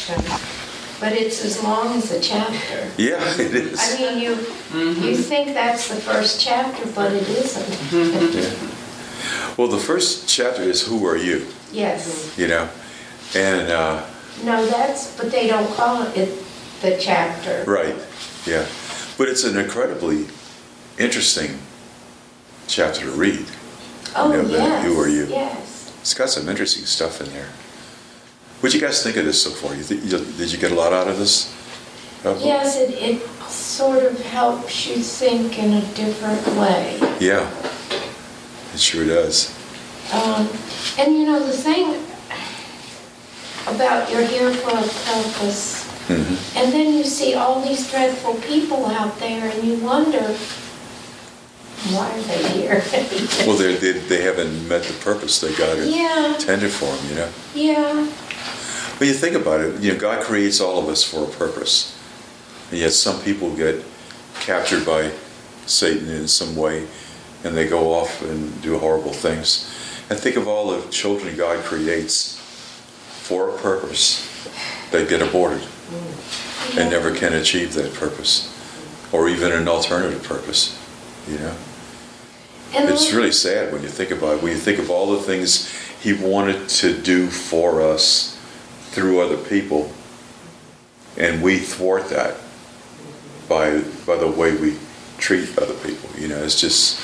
section, but it's as long as a chapter. Yeah, it is. I mean, you think that's the first chapter, but it isn't. Yeah. Well, the first chapter is Who Are You? Yes. You know, and No, but they don't call it the chapter. right, yeah, but it's an incredibly interesting chapter to read. Oh, You know, yes. Who Are You? Yes. It's got some interesting stuff in there. What do you guys think of this so far? Did you get a lot out of this? Yes, it sort of helps you think in a different way. Yeah, it sure does. And you know, the thing about you're here for a purpose, and then you see all these dreadful people out there, and you wonder, why are they here? Well, they haven't met the purpose that God Yeah. intended for them, you know? Yeah. When you think about it, you know, God creates all of us for a purpose. And yet some people get captured by Satan in some way, and they go off and do horrible things. And think of all the children God creates for a purpose that get aborted and never can achieve that purpose, or even an alternative purpose, you know? And It's really sad when you think about it. When you think of all the things He wanted to do for us through other people, and we thwart that by the way we treat other people. You know, it's just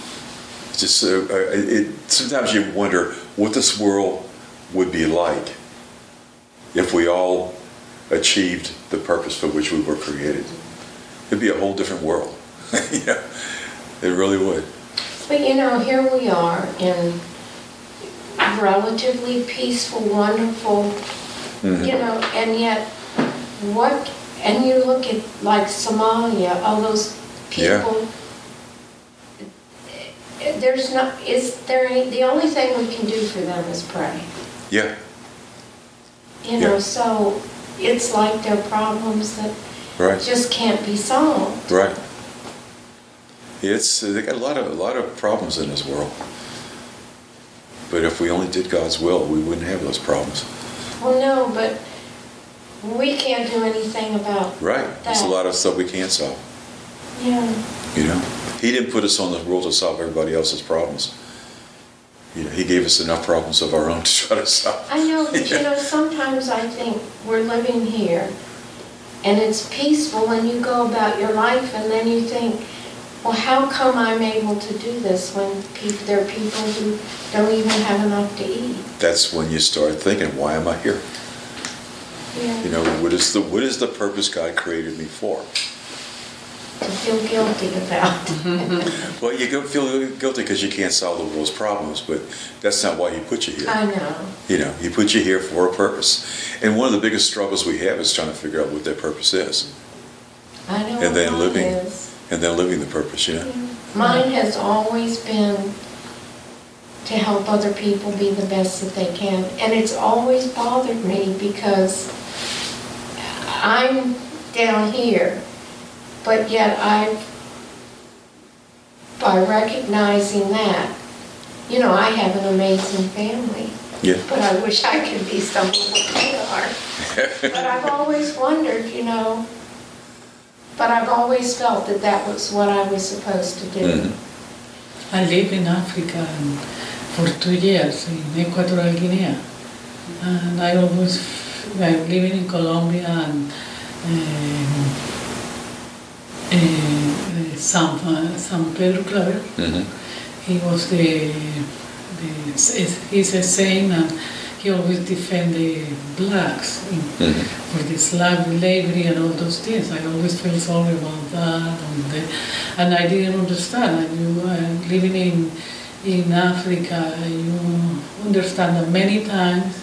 sometimes you wonder what this world would be like if we all achieved the purpose for which we were created. It'd be a whole different world. You know, it really would. But you know, here we are in relatively peaceful, wonderful, you know, and yet and you look at like Somalia, all those people, the only thing we can do for them is pray. Yeah. You know, so it's like they're problems that just can't be solved. Right. They got a lot of problems in this world. But if we only did God's will, we wouldn't have those problems. Well, no, but we can't do anything about that. There's a lot of stuff we can't solve. Yeah. You know, He didn't put us on the world to solve everybody else's problems. You know, He gave us enough problems of our own to try to solve. I know, but you know, sometimes I think we're living here and it's peaceful and you go about your life and then you think, well, how come I'm able to do this when there are people who don't even have enough to eat? That's when you start thinking, why am I here? Yeah. You know, what is the purpose God created me for? To feel guilty about. Well, you feel guilty because you can't solve the world's problems, but that's not why He put you here. I know. You know, He put you here for a purpose. And one of the biggest struggles we have is trying to figure out what that purpose is. I know And then what mine is. And then living the purpose, you know? Yeah. Mine has always been to help other people be the best that they can. And it's always bothered me because I'm down here, but yet by recognizing that, you know, I have an amazing family. Yeah. But I wish I could be someone what they are. But I've always wondered, you know, but I've always felt that was what I was supposed to do. I lived in Africa for 2 years in Equatorial Guinea, and I always living in Colombia and San Pedro Claver. He was he's a saint, and he always defend the blacks for the slavery and all those things. I always feel sorry about that, and I didn't understand. And you living in Africa, you understand that many times.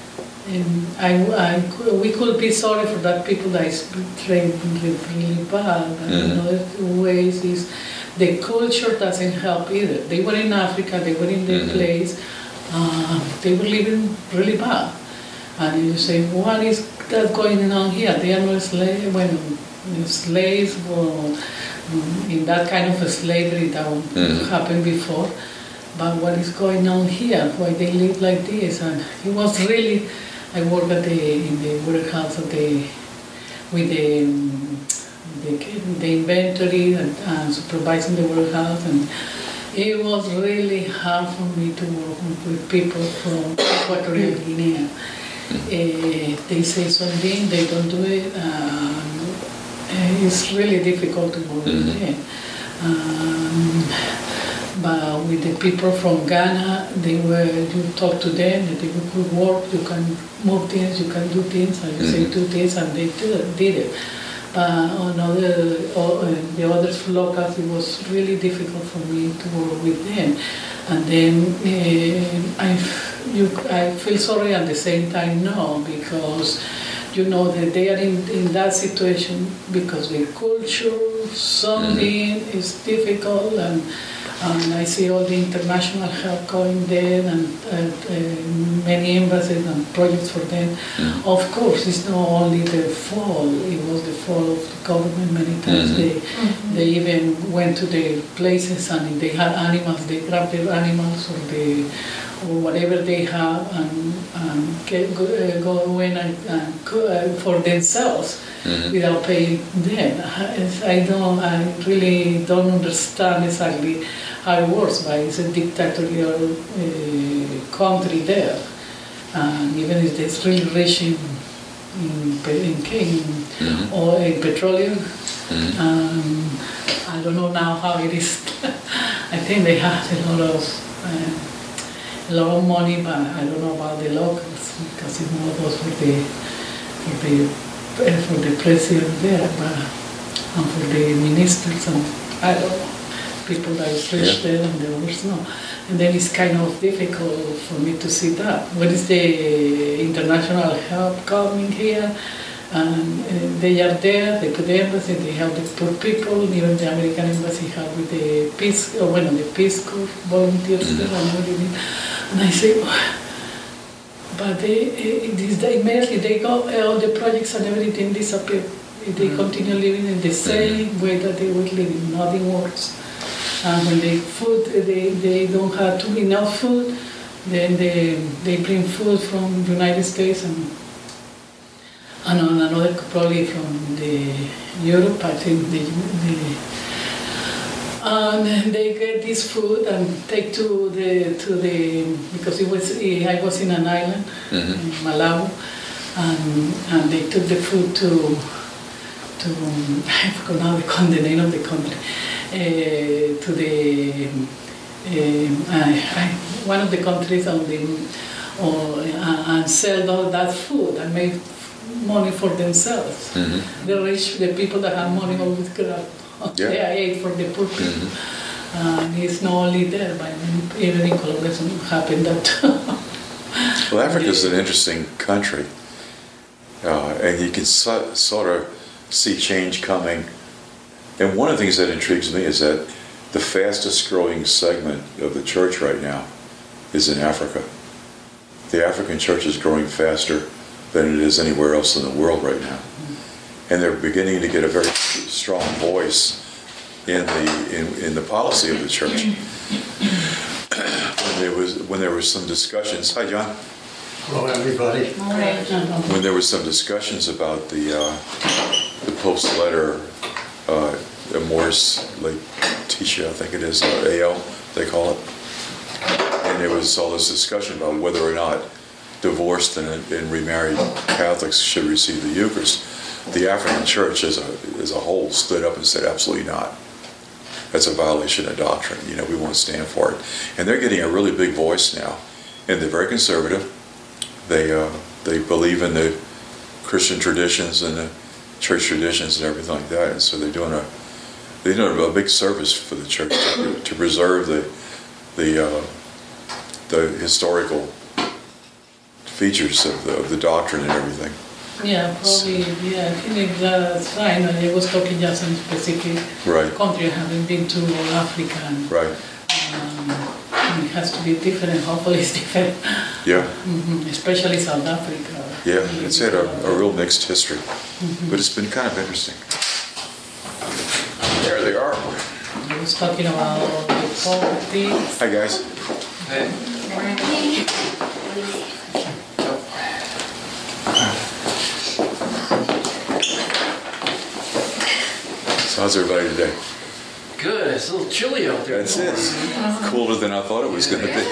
And we could be sorry for that people that is trained really bad. And another ways is the culture doesn't help either. They were in Africa, they were in their place, they were living really bad. And you say, what is that going on here? They are not slaves or in that kind of a slavery that happened before. But what is going on here? Why they live like this? And it was really I work in the warehouse with the inventory and supervising the warehouse, and it was really hard for me to work with people from Equatorial Guinea. They say something, they don't do it. It's really difficult to work with them. But with the people from Ghana, you talk to them, that they could work, you can move things, you can do things, and you say do things, and they did it. On the other locals, it was really difficult for me to work with them. And then I feel sorry at the same time, no, because you know that they are in that situation because the culture, something is difficult, and I see all the international help going there and many embassies and projects for them. Of course, it's not only the fall, it was the fall of the government many times. They even went to the places, and if they had animals, they grabbed their animals or whatever they have and go in and cook for themselves without paying them. I really don't understand exactly how it works, but it's a dictatorial country there. And even if it's really rich in or in petroleum, I don't know now how it is. I think they have a lot of money, but I don't know about the locals because it more goes for the president there, and for the ministers, and I don't know, people that is rich there and the others no. And then it's kind of difficult for me to see that. When is the international help coming here? And they are there, they put the embassy, they help the poor people, even the American embassy help with the Peace Corps volunteers there and everything. And I say, but immediately they go, all the projects and everything disappear. They continue living in the same way that they were living, nothing works. And when they don't have enough food, then they bring food from the United States and another probably from the Europe, I think and they get this food and take to the because I was in an island in Malawi, and they took the food to I forgot now the name of the country, to the one of the countries and sell all that food and make money for themselves. The rich, the people that have money always grab. They are aid for the poor people. And it's not only there, but even in Colombia it happened that. Well, Africa is an interesting country, and you can sort of see change coming. And one of the things that intrigues me is that the fastest growing segment of the church right now is in Africa. The African church is growing faster than it is anywhere else in the world right now. And they're beginning to get a very strong voice in the policy of the church. When there was some discussions, hi John. Hello everybody. When there was some discussions about the Pope's letter, Amoris Laetitia, I think it is, AL, they call it. And there was all this discussion about whether or not divorced and remarried Catholics should receive the Eucharist. The African church as a whole stood up and said, absolutely not. That's a violation of doctrine. We won't stand for it. And they're getting a really big voice now. And they're very conservative. They believe in the Christian traditions and the church traditions and everything like that. And so they're doing a big service for the church to preserve the historical features of the doctrine and everything. Yeah, probably. Yeah, I think that's fine. I was talking just on specific country. I haven't been to Africa. And, right. It has to be different. Hopefully, it's different. Yeah. Especially South Africa. Yeah, it's had a real mixed history, but it's been kind of interesting. There they are. I was talking about the politics. Hi guys. Hey. How's everybody today? Good. It's a little chilly out there. That's it. Cooler than I thought it was going to be.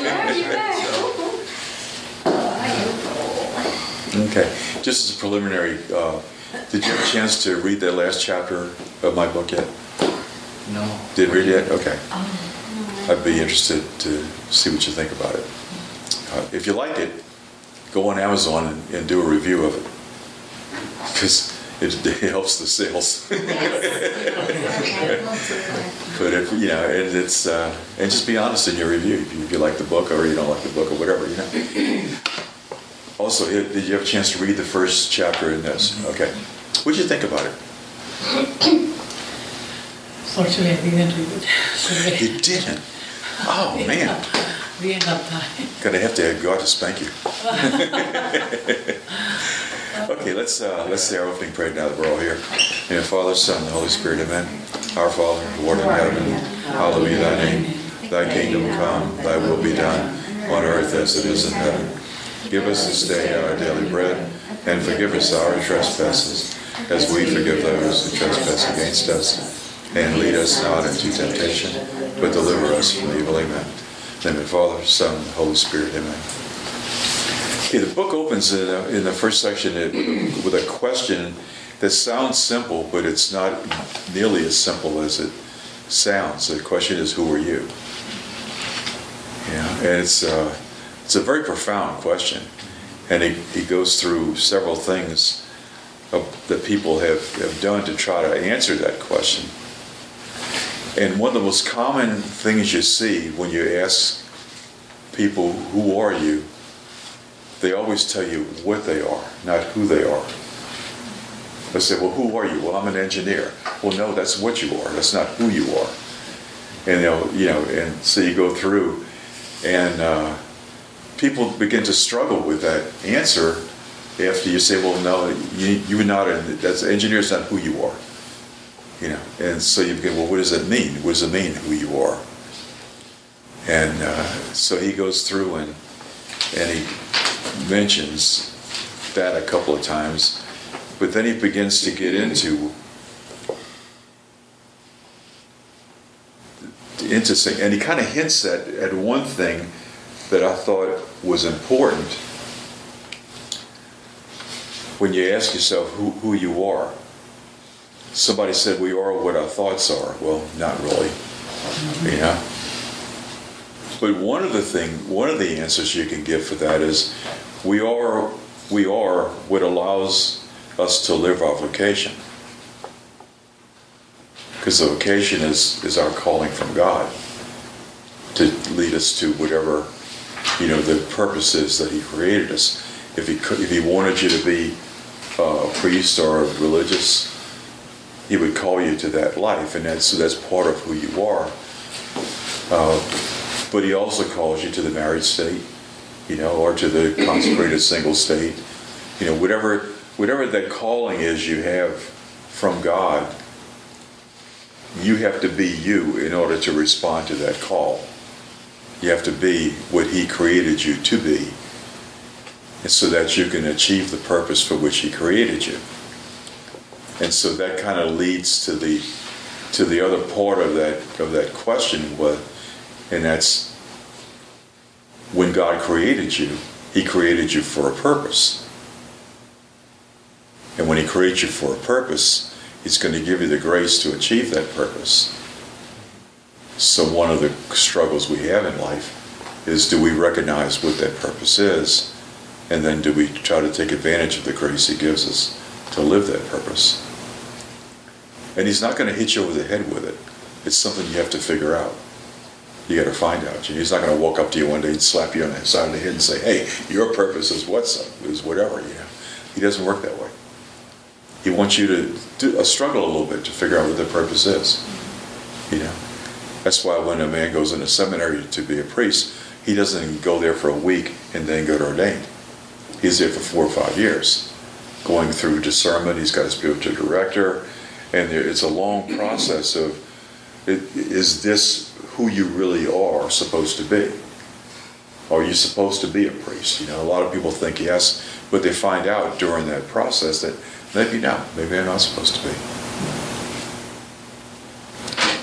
Okay. Just as a preliminary, did you have a chance to read that last chapter of my book yet? No. Didn't read it yet? Okay. I'd be interested to see what you think about it. If you like it, go on Amazon and do a review of it. Because it helps the sales. But if and it's and just be honest in your review. If you like the book or you don't like the book or whatever, Also, did you have a chance to read the first chapter in this? Okay. What did you think about it? Fortunately, I didn't read it. Sorry. You didn't? Oh, man. Didn't have time. Gonna have to have God to spank you. Okay, let's say our opening prayer now that we're all here. In the Father, Son, and the Holy Spirit, amen. Our Father, who art in heaven, hallowed be thy name. Thy kingdom come, thy will be done, on earth as it is in heaven. Give us this day our daily bread, and forgive us our trespasses, as we forgive those who trespass against us. And lead us not into temptation, but deliver us from evil, amen. In the name of the Father, Son, and the Holy Spirit, amen. Okay, the book opens in the first section with a question that sounds simple, but it's not nearly as simple as it sounds. The question is, who are you? And it's a very profound question. And he goes through several things that people have done to try to answer that question. And one of the most common things you see when you ask people, who are you? They always tell you what they are, not who they are. They say, well, who are you? Well, I'm an engineer. Well, no, that's what you are. That's not who you are. And and so you go through, and people begin to struggle with that answer after you say, well, no, you're not. That's engineer's not who you are. And so you begin, well, what does that mean? What does it mean, who you are? And so he goes through and he mentions that a couple of times, but then he begins to get into saying, and he kind of hints at one thing that I thought was important when you ask yourself who you are. Somebody said we are what our thoughts are. Well, not really, But one of the answers you can give for that is we are what allows us to live our vocation. Because the vocation is our calling from God to lead us to whatever the purpose is that He created us. If He wanted you to be a priest or religious, He would call you to that life, and that's part of who you are. But He also calls you to the married state, or to the consecrated single state. Whatever that calling is you have from God, you have to be you in order to respond to that call. You have to be what He created you to be, and so that you can achieve the purpose for which He created you. And so that kind of leads to the other part of that question, and that's when God created you, He created you for a purpose. And when He creates you for a purpose, He's going to give you the grace to achieve that purpose. So one of the struggles we have in life is, do we recognize what that purpose is? And then do we try to take advantage of the grace He gives us to live that purpose? And He's not going to hit you over the head with it. It's something you have to figure out. You got to find out. He's not going to walk up to you one day and slap you on the side of the head and say, hey, your purpose is whatever. He doesn't work that way. He wants you to struggle a little bit to figure out what the purpose is. That's why when a man goes into seminary to be a priest, he doesn't go there for a week and then get ordained. He's there for 4 or 5 years, going through discernment. He's got a spiritual director, and it's a long process of, is this who you really are supposed to be? Are you supposed to be a priest? A lot of people think yes, but they find out during that process that maybe not. Maybe I'm not supposed to be.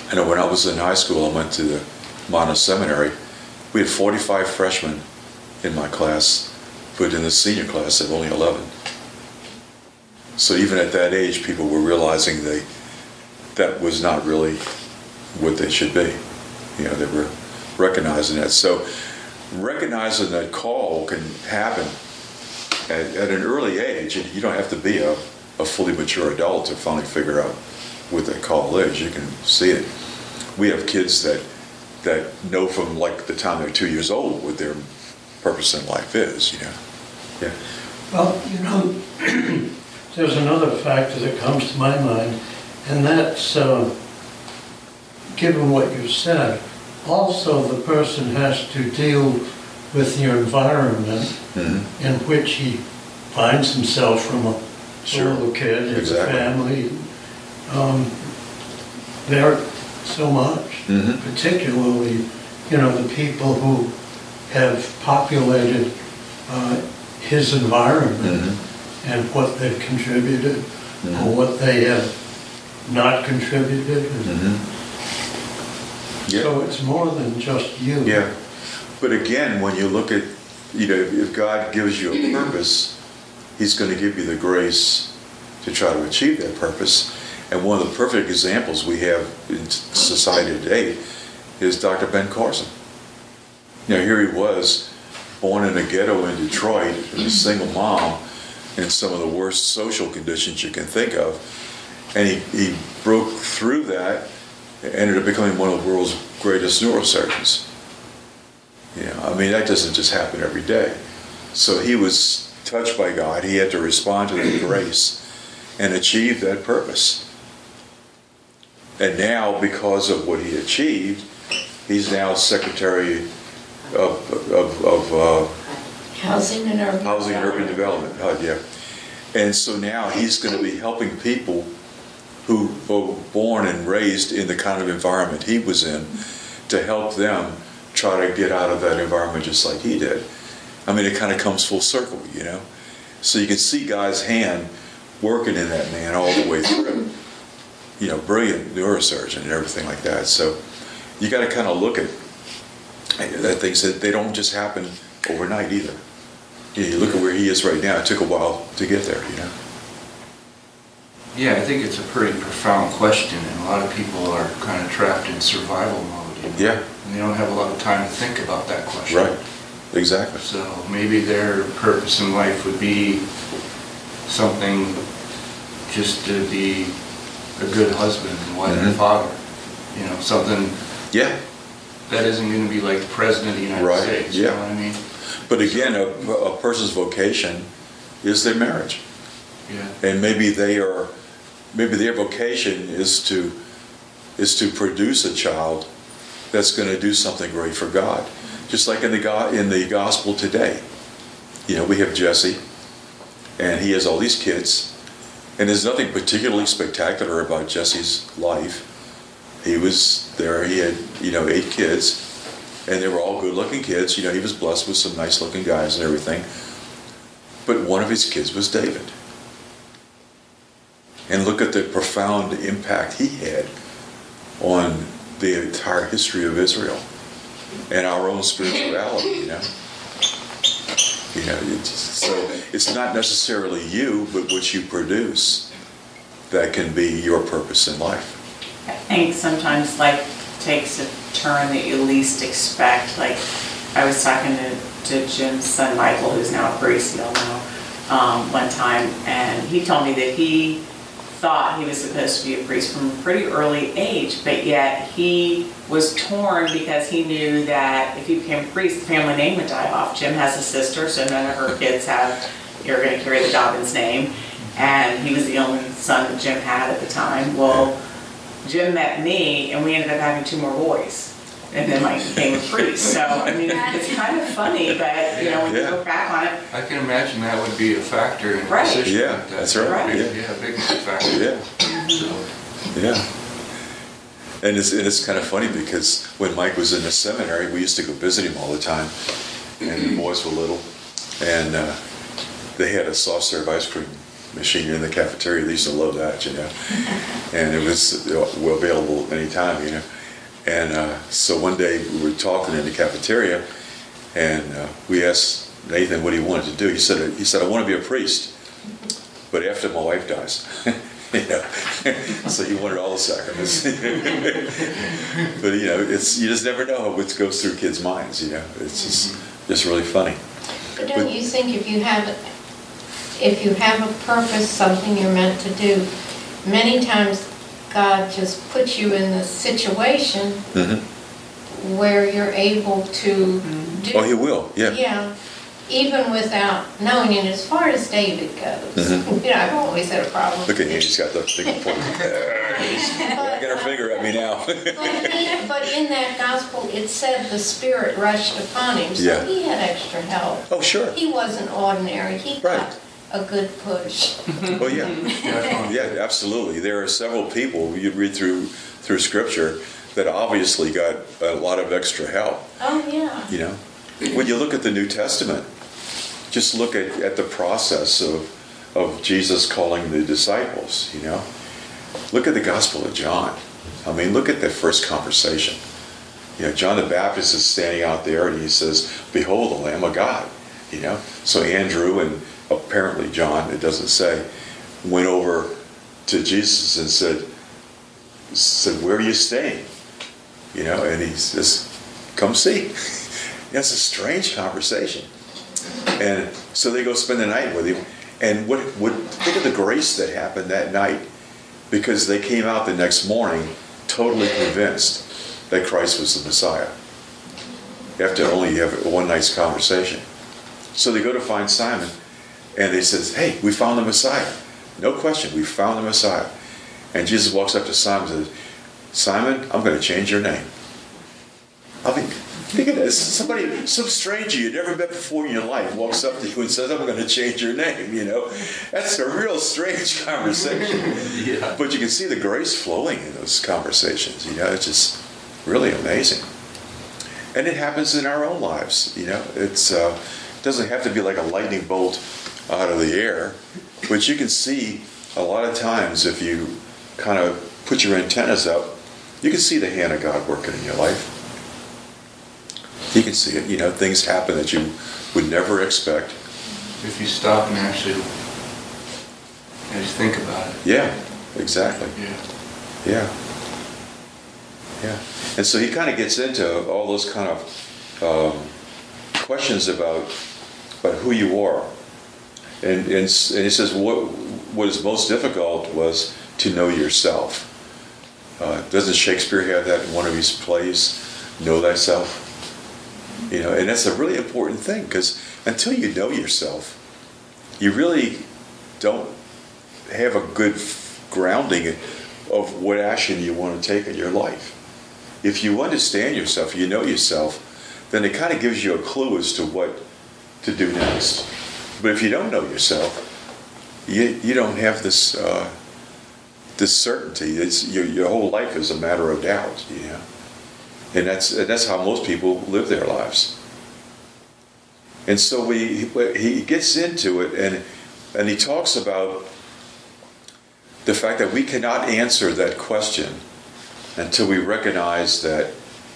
I know when I was in high school, I went to the Monmouth Seminary. We had 45 freshmen in my class, but in the senior class, there were only 11. So even at that age, people were realizing that was not really what they should be. They were recognizing that. So recognizing that call can happen at an early age, and you don't have to be a fully mature adult to finally figure out what that call is. You can see it. We have kids that know from like the time they're 2 years old what their purpose in life is. Yeah. Well, there's another factor that comes to my mind, and that's, given what you said, also the person has to deal with the environment in which he finds himself from a little kid, his family. There so much, particularly, the people who have populated his environment and what they've contributed or what they have not contributed. So it's more than just you. Yeah. But again, when you look at, if God gives you a purpose, He's going to give you the grace to try to achieve that purpose. And one of the perfect examples we have in society today is Dr. Ben Carson. Here he was, born in a ghetto in Detroit, with a single mom, in some of the worst social conditions you can think of. And he broke through that and ended up becoming one of the world's greatest neurosurgeons. That doesn't just happen every day. So he was touched by God. He had to respond to that grace and achieve that purpose. And now, because of what he achieved, he's now Secretary of Housing and Urban Development. And so now he's going to be helping people who were born and raised in the kind of environment he was in to help them try to get out of that environment just like he did. It kind of comes full circle, So you can see God's hand working in that man all the way through. Brilliant neurosurgeon and everything like that. So you got to kind of look at things that they don't just happen overnight either. You look at where he is right now. It took a while to get there, Yeah, I think it's a pretty profound question, and a lot of people are kind of trapped in survival mode. Yeah. And they don't have a lot of time to think about that question. Right. Exactly. So maybe their purpose in life would be something just to be a good husband and wife and father. Something that isn't going to be like the President of the United States. Yeah. You know what I mean? But again, a person's vocation is their marriage. Yeah. And maybe their vocation is to produce a child that's going to do something great for God. Just like in the gospel today. We have Jesse, and he has all these kids, and there's nothing particularly spectacular about Jesse's life. He was there, he had, 8 kids, and they were all good-looking kids. He was blessed with some nice-looking guys and everything. But one of his kids was David. And look at the profound impact he had on the entire history of Israel and our own spirituality, So it's not necessarily you, but what you produce that can be your purpose in life. I think sometimes life takes a turn that you least expect. Like, I was talking to Jim's son Michael, who's now a priest, you all know, one time, and he told me that he thought he was supposed to be a priest from a pretty early age, but yet he was torn because he knew that if he became a priest, the family name would die off. Jim has a sister, so none of her kids you're going to carry the Dobbins name, and he was the only son that Jim had at the time. Well, Jim met me, and we ended up having 2 more boys. And then Mike became a priest. So, it's kind of funny, but, when you look back on it. I can imagine that would be a factor in a Right. decision Yeah, like that. that's right. Big factor. Yeah. So, Yeah. And it's kind of funny because when Mike was in the seminary, we used to go visit him all the time, and the boys were little, and they had a soft serve ice cream machine in the cafeteria. They used to love that, and it was available anytime, And so one day we were talking in the cafeteria, and we asked Nathan what he wanted to do. He said, I want to be a priest, but after my wife dies. So he wanted all the sacraments. But you just never know what goes through kids' minds. It's just really funny. But don't you think if you have a purpose, something you're meant to do, many times God just puts you in the situation where you're able to do. Oh, He will. Yeah. Yeah. Even without knowing it, as far as David goes. I've always had a problem. Look at him, she's got the finger pointing. He's wagging her finger at me now. But in that gospel, it said the Spirit rushed upon him, so Yeah. he had extra help. Oh, sure. He wasn't ordinary. He got a good push. Oh, yeah. Yeah, absolutely. There are several people you read through Scripture that obviously got a lot of extra help. Oh, yeah. When you look at the New Testament, just look at the process of Jesus calling the disciples, Look at the Gospel of John. I mean, look at the first conversation. John the Baptist is standing out there and he says, "Behold, the Lamb of God." So Andrew and apparently John, it doesn't say, went over to Jesus and said, "Where are you staying?" And he says, "Come see." That's a strange conversation. And so they go spend the night with him. And think of the grace that happened that night, because they came out the next morning totally convinced that Christ was the Messiah after only have one night's conversation. So they go to find Simon, and they says, "Hey, we found the Messiah." No question, we found the Messiah. And Jesus walks up to Simon and says, "Simon, I'm going to change your name." I mean, think of this. Some stranger you'd never met before in your life walks up to you and says, "I'm going to change your name," That's a real strange conversation. Yeah. But you can see the grace flowing in those conversations, It's just really amazing. And it happens in our own lives, It doesn't have to be like a lightning bolt out of the air. But you can see a lot of times if you kind of put your antennas up, you can see the hand of God working in your life. You can see it, things happen that you would never expect. If you stop and actually think about it. Yeah, exactly. Yeah. Yeah. And so he kind of gets into all those kind of questions about who you are. And he says what is most difficult was to know yourself. Doesn't Shakespeare have that in one of his plays, "Know thyself"? And that's a really important thing, because until you know yourself, you really don't have a good grounding of what action you want to take in your life. If you understand yourself, you know yourself, then it kind of gives you a clue as to what to do next. But if you don't know yourself, you don't have this certainty. Your whole life is a matter of doubt, And that's how most people live their lives. And so he gets into it, and he talks about the fact that we cannot answer that question until we recognize that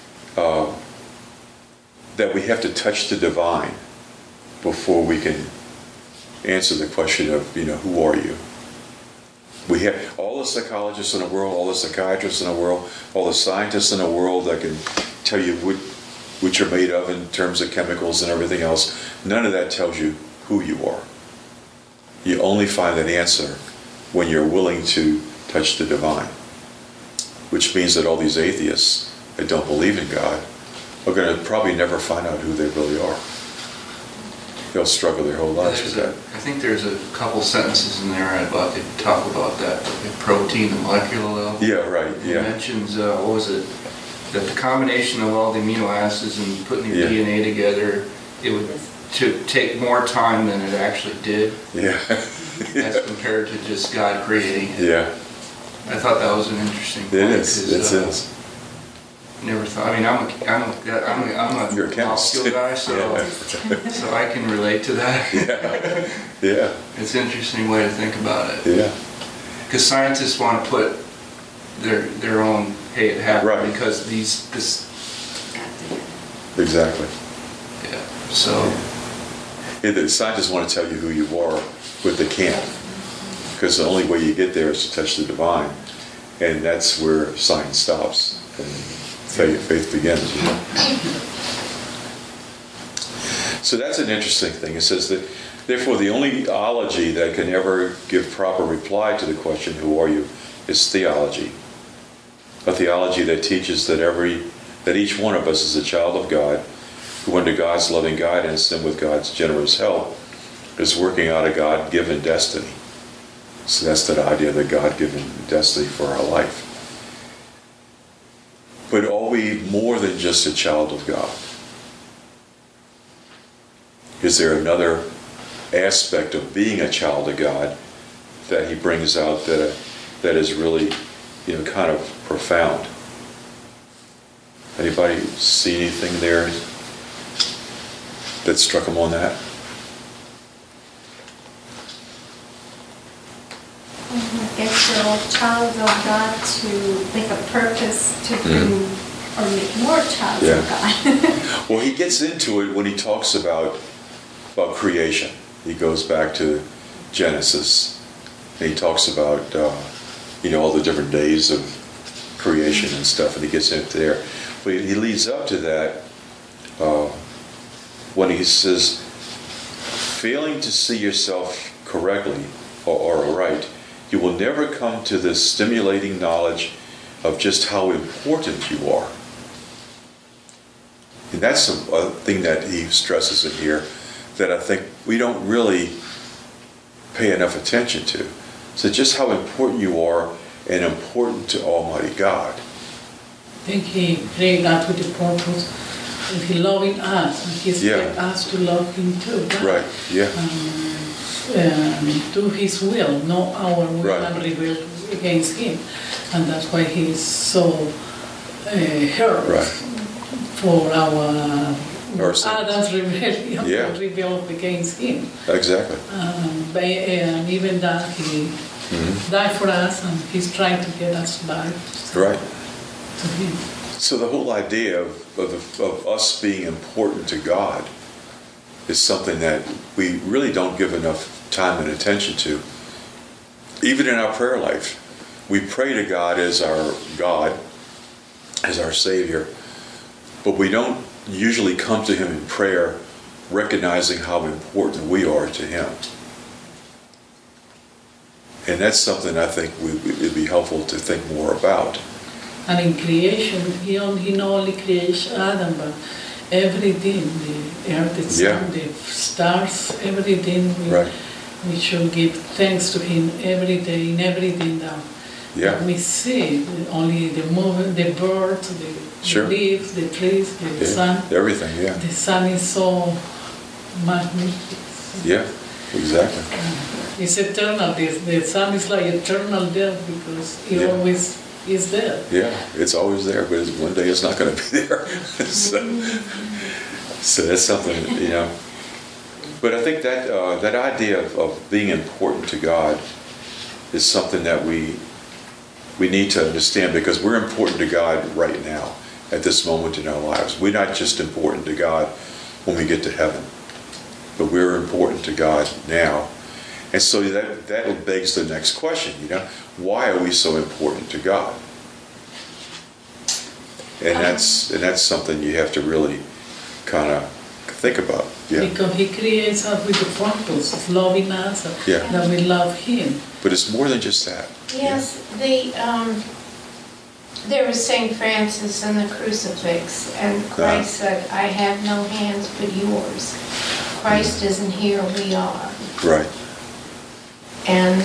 we have to touch the divine before we can answer the question of, who are you? We have all the psychologists in the world, all the psychiatrists in the world, all the scientists in the world that can tell you what you're made of in terms of chemicals and everything else. None of that tells you who you are. You only find that answer when you're willing to touch the divine. Which means that all these atheists that don't believe in God are going to probably never find out who they really are. They'll struggle their whole lives with that. I think there's a couple sentences in there about they talk about that, the protein, the molecular level. Yeah, right. Yeah. It mentions that the combination of all the amino acids and putting your DNA together, it would take more time than it actually did. Yeah. As compared to just God creating it. Yeah. I thought that was an interesting point. It is. never thought, I mean, I'm You're a a chemist. molecule guy, so, Yeah. so I can relate to that. Yeah, It's an interesting way to think about it. yeah, Because scientists want to put their own, hey, it happened Right. because exactly. yeah, so, Yeah, the scientists want to tell you who you are, but they can't. Because the only way you get there is to touch the divine. And that's where science stops and faith begins. You know? So that's an interesting thing. It says that, therefore, the only ology that can ever give proper reply to the question, who are you, is theology. A theology that teaches that each one of us is a child of God, who under God's loving guidance and with God's generous help is working out a God-given destiny. So that's that idea of the God-given destiny for our life. But are we more than just a child of God? Is there another aspect of being a child of God that he brings out that is really, kind of profound? Anybody see anything there that struck him on that? If you're a child of God to make a purpose to do or make more child of God. Well, he gets into it when he talks about creation. He goes back to Genesis and he talks about all the different days of creation and stuff, and he gets into there. But he leads up to that when he says, failing to see yourself correctly or aright, you will never come to this stimulating knowledge of just how important you are. And that's a thing that he stresses in here that I think we don't really pay enough attention to. So just how important you are and important to Almighty God. I think he created us with the purpose of he loving us, and he expects us to love him too. Right, yeah. Do his will, not our will, Right. and rebel against him. And that's why he is so hurt Right. for our sins. Adam's rebellion, Yeah. rebelled against him. Exactly. And even that he died for us, and he's trying to get us back Right. to him. So the whole idea of us being important to God is something that we really don't give enough time and attention to. Even in our prayer life, we pray to God, as our Savior, but we don't usually come to him in prayer recognizing how important we are to him. And that's something I think it'd be helpful to think more about. And in creation, he not only creates Adam, but everything, the earth, the sun, the stars, everything, we should give thanks to him every day in everything that we see. Only the movement, the birds, the leaves, the trees, the sun. Everything, The sun is so magnificent. Yeah, exactly. It's eternal. The sun is like eternal there because it always is there. Yeah, it's always there, but one day it's not going to be there. so that's something, But I think that that idea of being important to God is something that we need to understand, because we're important to God right now, at this moment in our lives. We're not just important to God when we get to heaven, but we're important to God now. And so that begs the next question, why are we so important to God? And that's something you have to really kind of think about. Yeah. Because he creates us with the purpose of loving us, that we love him. But it's more than just that. Yes, there was St. Francis and the crucifix, and Christ said, I have no hands but yours. Christ isn't here, we are. Right. And,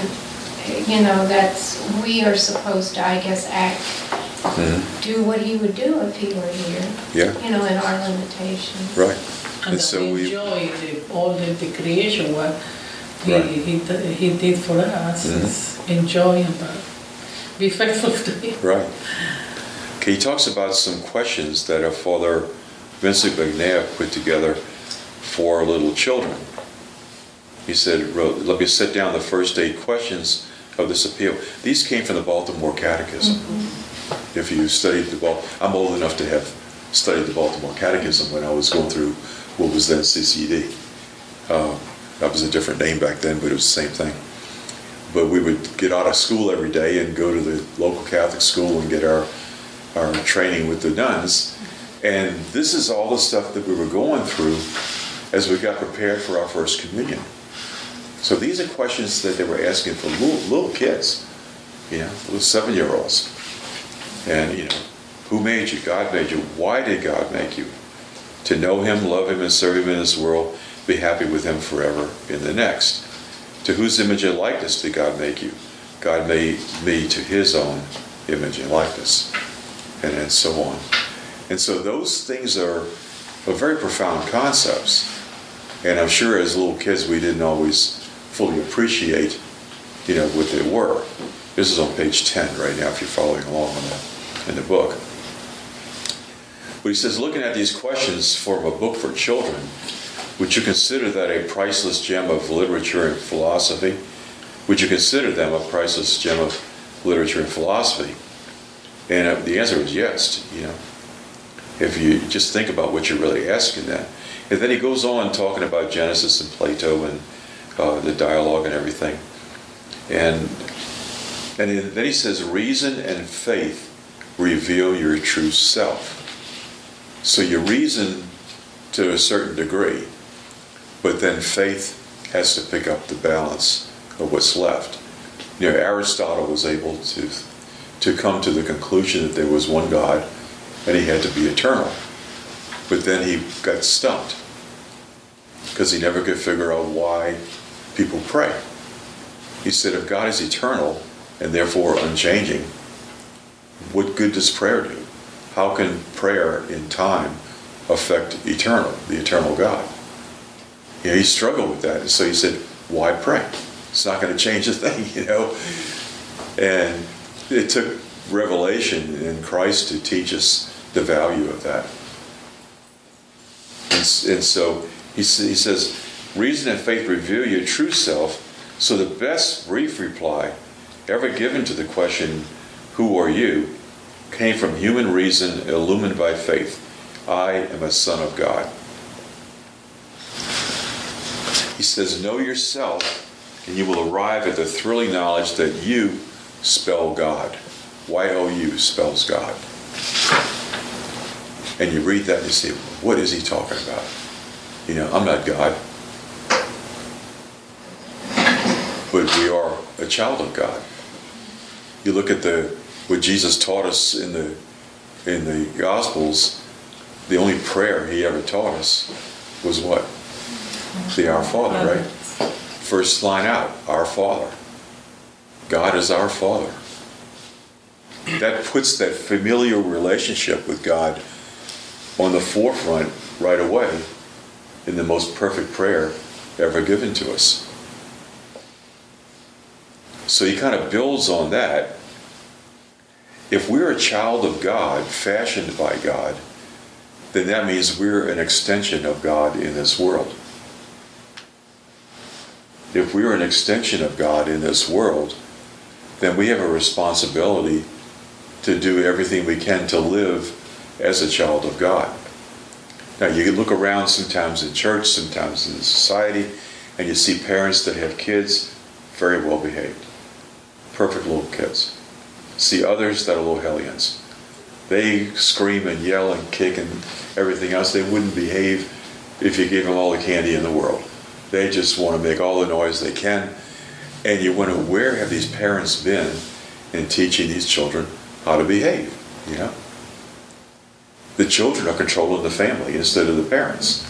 we are supposed to, I guess, act, do what he would do if he were here. Yeah. In our limitations. Right. And so we enjoy all the creation, what he did for us, is enjoy and be faithful to him. Right. Okay, he talks about some questions that our Father Vincent McNabb put together for little children. He said, let me set down the first 8 questions of this appeal. These came from the Baltimore Catechism. Mm-hmm. If you studied I'm old enough to have studied the Baltimore Catechism when I was going through what was then CCD. That was a different name back then, but it was the same thing. But we would get out of school every day and go to the local Catholic school and get our training with the nuns. And this is all the stuff that we were going through as we got prepared for our first communion. So these are questions that they were asking for little kids, little 7-year-olds. And, who made you? God made you. Why did God make you? To know Him, love Him, and serve Him in this world, be happy with Him forever in the next. To whose image and likeness did God make you? God made me to His own image and likeness. And then so on. And so those things are very profound concepts. And I'm sure as little kids we didn't always fully appreciate, what they were. This is on page 10 right now if you're following along in the book. But he says, looking at these questions from a book for children, would you consider that a priceless gem of literature and philosophy? Would you consider them a priceless gem of literature and philosophy? And the answer is yes, if you just think about what you're really asking that. And then he goes on talking about Genesis and Plato and the dialogue and everything. And then he says, reason and faith reveal your true self. So you reason to a certain degree, but then faith has to pick up the balance of what's left. Aristotle was able to come to the conclusion that there was one God and he had to be eternal. But then he got stumped because he never could figure out why people pray. He said, if God is eternal and therefore unchanging, what good does prayer do? How can prayer in time affect the eternal God? He struggled with that. And so he said, why pray? It's not going to change a thing, And it took revelation in Christ to teach us the value of that. And so he says, reason and faith reveal your true self. So the best brief reply ever given to the question, who are you, came from human reason illumined by faith. I am a son of God. He says, know yourself and you will arrive at the thrilling knowledge that you spell God. Y-O-U spells God. And you read that and you say, what is he talking about? I'm not God. But we are a child of God. You look at what Jesus taught us in the Gospels, the only prayer he ever taught us was what? The Our Father, right? First line out, Our Father. God is our Father. That puts that familial relationship with God on the forefront right away in the most perfect prayer ever given to us. So he kind of builds on that. If we're a child of God, fashioned by God, then that means we're an extension of God in this world. If we're an extension of God in this world, then we have a responsibility to do everything we can to live as a child of God. Now, you can look around sometimes in church, sometimes in society, and you see parents that have kids very well behaved. Perfect little kids. See others that are little hellions. They scream and yell and kick and everything else. They wouldn't behave if you gave them all the candy in the world. They just want to make all the noise they can. And you wonder, where have these parents been in teaching these children how to behave? The children are controlling the family instead of the parents.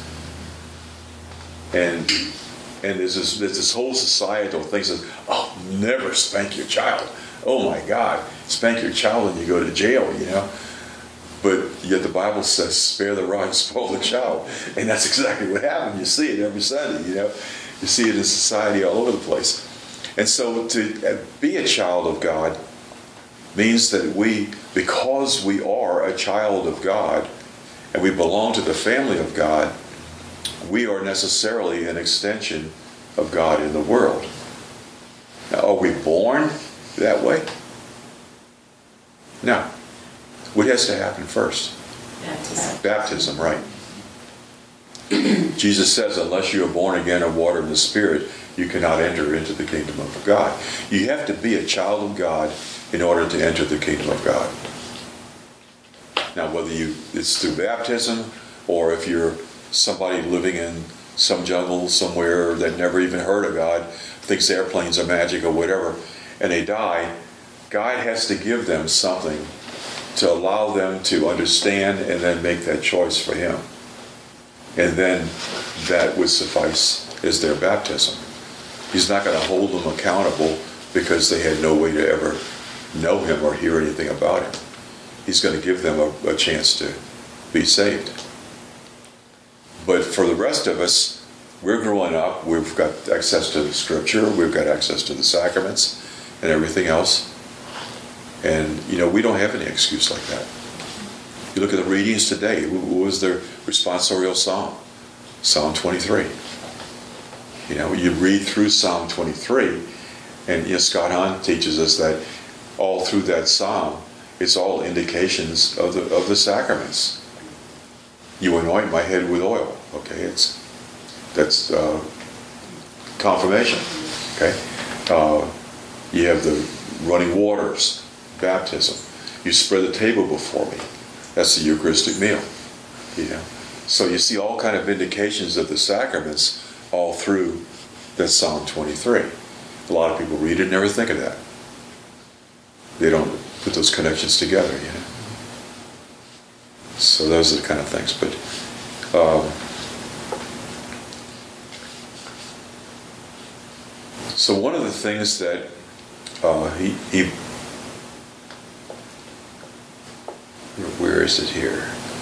And there's this whole societal thing that says, oh, never spank your child. Oh my God, spank your child and you go to jail, But yet the Bible says, spare the rod and spoil the child. And that's exactly what happened. You see it every Sunday, You see it in society all over the place. And so to be a child of God means that because we are a child of God and we belong to the family of God, we are necessarily an extension of God in the world. Now, are we born that way? No. What has to happen first? Baptism, right. Jesus says, unless you are born again of water and the Spirit, you cannot enter into the kingdom of God. You have to be a child of God in order to enter the kingdom of God. Now, whether it's through baptism, or if you're somebody living in some jungle somewhere that never even heard of God, thinks airplanes are magic or whatever, and they die, God has to give them something to allow them to understand and then make that choice for Him. And then that would suffice as their baptism. He's not going to hold them accountable because they had no way to ever know Him or hear anything about Him. He's going to give them a chance to be saved. But for the rest of us, we're growing up, we've got access to the Scripture, we've got access to the sacraments and everything else. And, we don't have any excuse like that. You look at the readings today, what was the responsorial psalm? Psalm 23. You read through Psalm 23, and Scott Hahn teaches us that all through that psalm, it's all indications of the sacraments. You anoint my head with oil. Okay, that's confirmation. Okay, you have the running waters, baptism. You spread the table before me. That's the Eucharistic meal. So you see all kind of indications of the sacraments all through that Psalm 23. A lot of people read it and never think of that. They don't put those connections together, So those are the kind of things. But so one of the things that he where is it here?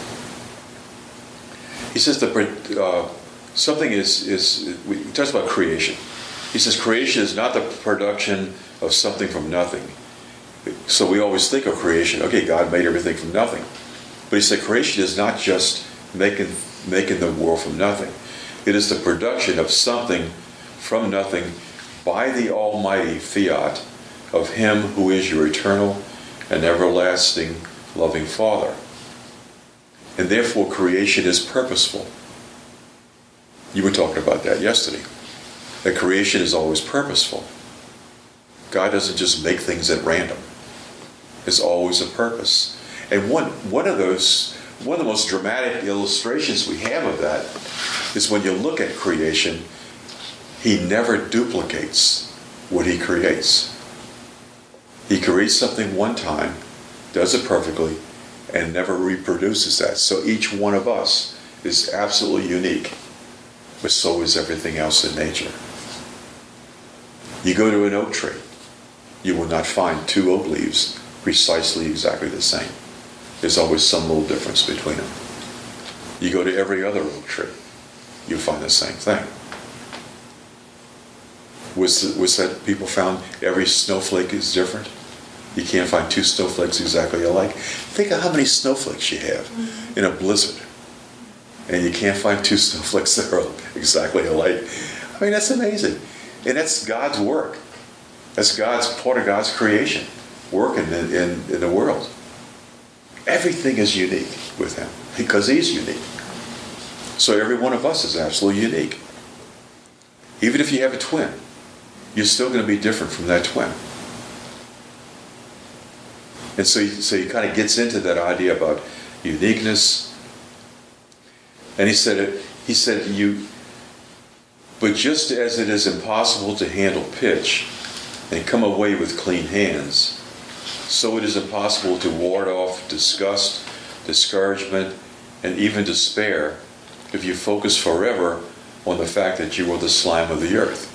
He says something he talks about creation. He says creation is not the production of something from nothing. So we always think of creation, okay, God made everything from nothing. But he said creation is not just making the world from nothing. It is the production of something from nothing by the almighty fiat of Him who is your eternal and everlasting loving Father. And therefore creation is purposeful. You were talking about that yesterday. That creation is always purposeful. God doesn't just make things at random. There's always a purpose. And one of the most dramatic illustrations we have of that is when you look at creation, He never duplicates what He creates. He creates something one time, does it perfectly, and never reproduces that. So each one of us is absolutely unique, but so is everything else in nature. You go to an oak tree, you will not find two oak leaves precisely exactly the same. There's always some little difference between them. You go to every other oak tree, you find the same thing. Was that people found every snowflake is different? You can't find two snowflakes exactly alike. Think of how many snowflakes you have in a blizzard. And you can't find two snowflakes that are exactly alike. I mean, that's amazing. And that's God's work. That's part of God's creation, working in the world. Everything is unique with Him because He's unique. So every one of us is absolutely unique. Even if you have a twin, you're still going to be different from that twin. And so he kind of gets into that idea about uniqueness. And he said, but just as it is impossible to handle pitch and come away with clean hands, so it is impossible to ward off disgust, discouragement, and even despair if you focus forever on the fact that you are the slime of the earth.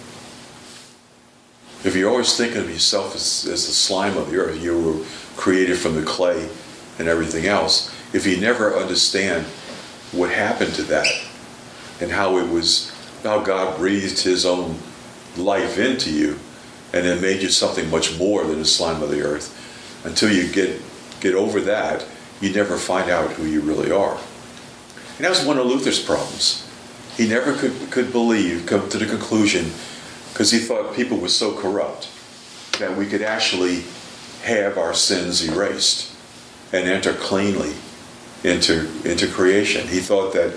If you're always thinking of yourself as the slime of the earth, you were created from the clay and everything else, if you never understand what happened to that and how God breathed His own life into you and then made you something much more than the slime of the earth, until you get over that, you never find out who you really are. And that was one of Luther's problems. He never could come to the conclusion, because he thought people were so corrupt, that we could actually have our sins erased and enter cleanly into creation. He thought that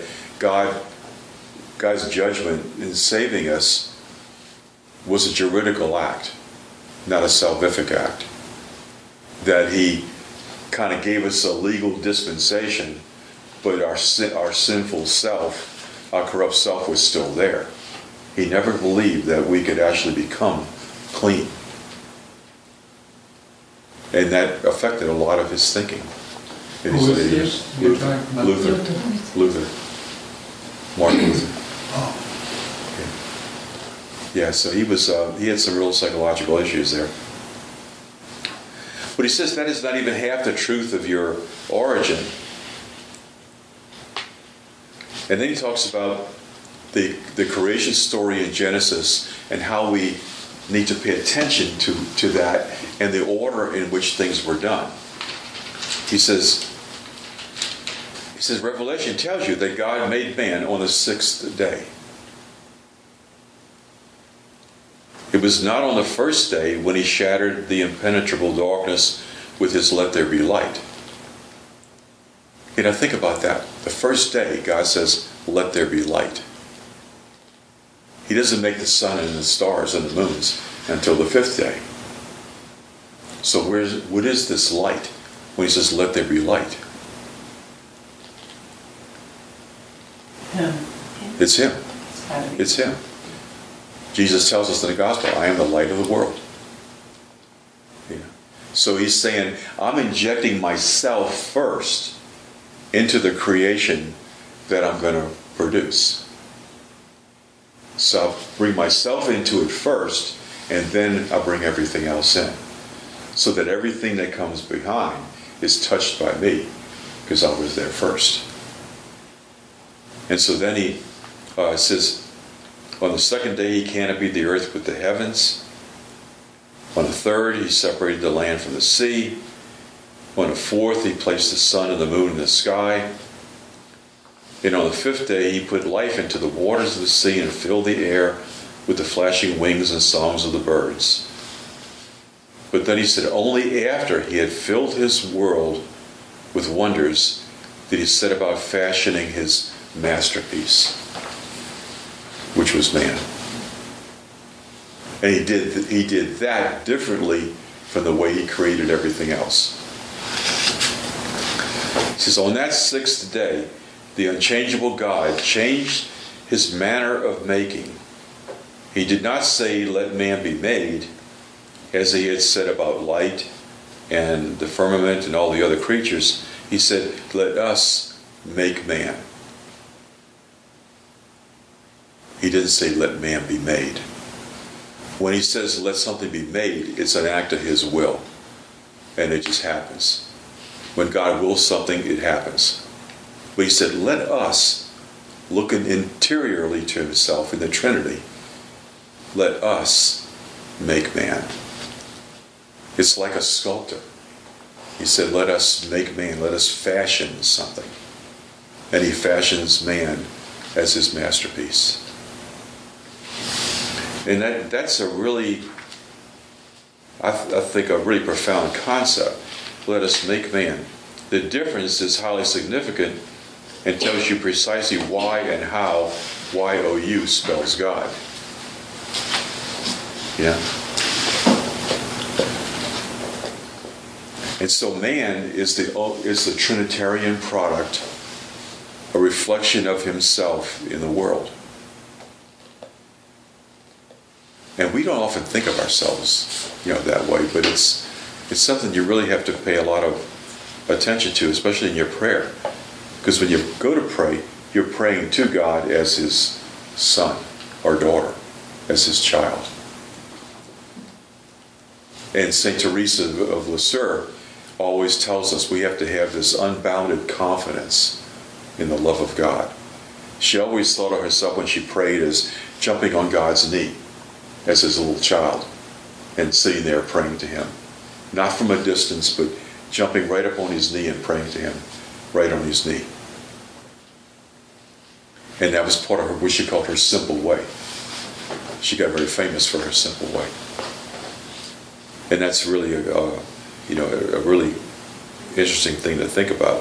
God's judgment in saving us was a juridical act, not a salvific act. That he kind of gave us a legal dispensation, but our sinful self, our corrupt self, was still there. He never believed that we could actually become clean. And that affected a lot of his thinking. Who is this you're talking about? Luther. Martin Luther. Oh. Yeah, so he had some real psychological issues there. But he says that is not even half the truth of your origin. And then he talks about the creation story in Genesis and how we need to pay attention to that and the order in which things were done. He says, Revelation tells you that God made man on the sixth day. It was not on the first day when he shattered the impenetrable darkness with his let there be light. You know, think about that. The first day, God says, let there be light. He doesn't make the sun and the stars and the moons until the fifth day. So what is this light when he says, let there be light? Him. It's him. It's It's him. Jesus tells us in the gospel, I am the light of the world. Yeah. So he's saying, I'm injecting myself first into the creation that I'm going to produce. So I'll bring myself into it first, and then I'll bring everything else in. So that everything that comes behind is touched by me, because I was there first. And so then he says, on the second day he canopied the earth with the heavens. On the third he separated the land from the sea. On the fourth he placed the sun and the moon in the sky. And on the fifth day he put life into the waters of the sea and filled the air with the flashing wings and songs of the birds. But then he said, only after he had filled his world with wonders did he set about fashioning his masterpiece, which was man. And he did that differently from the way he created everything else. He says, on that sixth day, the unchangeable God changed his manner of making. He did not say, let man be made, as he had said about light and the firmament and all the other creatures. He said, let us make man. He didn't say, let man be made. When he says, let something be made, it's an act of his will. And it just happens. When God wills something, it happens. But he said, let us, looking interiorly to himself in the Trinity, let us make man. It's like a sculptor. He said, let us make man, let us fashion something. And he fashions man as his masterpiece. And that's a really, I think, a really profound concept. Let us make man. The difference is highly significant and tells you precisely why and how Y-O-U spells God. Yeah? And so man is the Trinitarian product, a reflection of himself in the world. And we don't often think of ourselves, that way, but it's something you really have to pay a lot of attention to, especially in your prayer. Because when you go to pray, you're praying to God as his son or daughter, as his child. And St. Teresa of Lisieux always tells us we have to have this unbounded confidence in the love of God. She always thought of herself when she prayed as jumping on God's knee as his little child and sitting there praying to him. not from a distance, but jumping right up on his knee and praying to him, right on his knee. And that was part of her, what she called her simple way. She got very famous for her simple way. And that's really a really interesting thing to think about.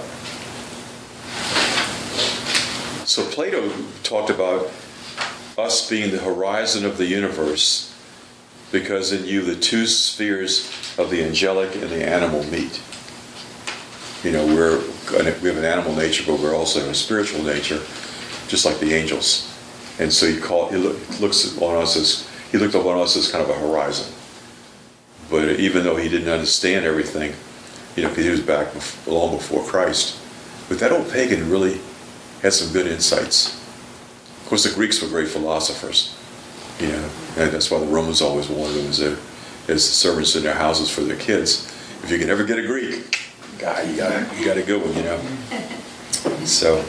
So Plato talked about us being the horizon of the universe because in you the two spheres of the angelic and the animal meet. We have an animal nature, but we're also a spiritual nature, just like the angels. And so he looked upon us as kind of a horizon. But even though he didn't understand everything, because he was back long before Christ, but that old pagan really had some good insights. Of course, the Greeks were great philosophers, and that's why the Romans always wanted them as servants in their houses for their kids. If you can ever get a Greek guy, you got a good one, So,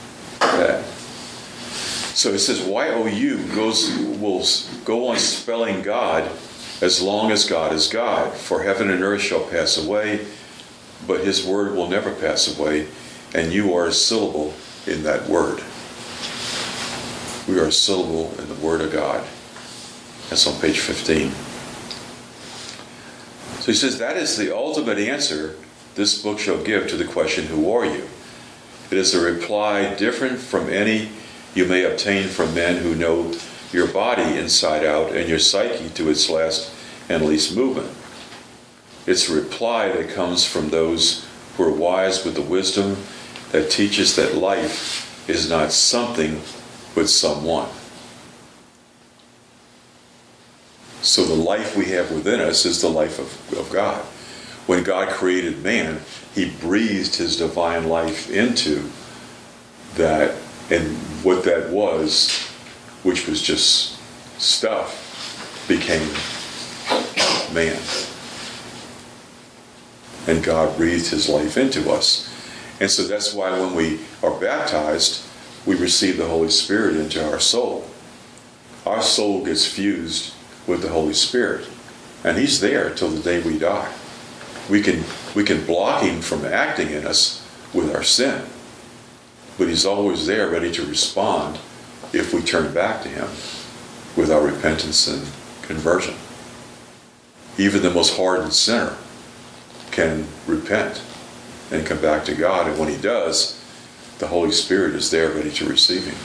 so it says, YOU will go on spelling God as long as God is God. For heaven and earth shall pass away, but his word will never pass away, and you are a syllable in that word. We are a syllable in the word of God. That's on page 15. So he says, that is the ultimate answer this book shall give to the question, who are you? It is a reply different from any you may obtain from men who know your body inside out and your psyche to its last and least movement. It's a reply that comes from those who are wise with the wisdom that teaches that life is not something but someone. So the life we have within us is the life of God. When God created man, he breathed his divine life into that, and what that was, which was just stuff, became man. And God breathed his life into us. And so that's why when we are baptized, we receive the Holy Spirit into our soul. Our soul gets fused with the Holy Spirit. And he's there till the day we die. We can block him from acting in us with our sin. But he's always there ready to respond if we turn back to him with our repentance and conversion. Even the most hardened sinner can repent and come back to God. And when he does, the Holy Spirit is there ready to receive him.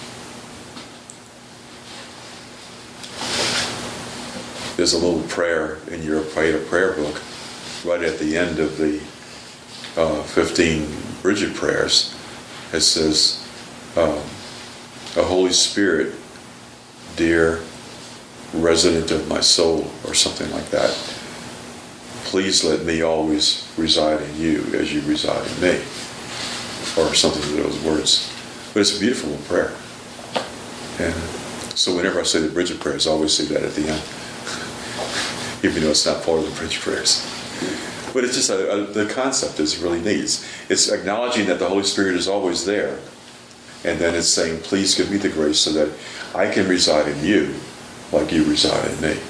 There's a little prayer in your prayer book right at the end of the 15 Bridget prayers. It says, "A Holy Spirit, dear resident of my soul," or something like that. "Please let me always reside in you as you reside in me," or something to those words. But it's a beautiful little prayer. And so whenever I say the Bridget prayers, I always say that at the end, even though it's not part of the Bridget prayers. But it's just the concept is really neat. It's acknowledging that the Holy Spirit is always there, and then it's saying, "Please give me the grace so that I can reside in you, like you reside in me."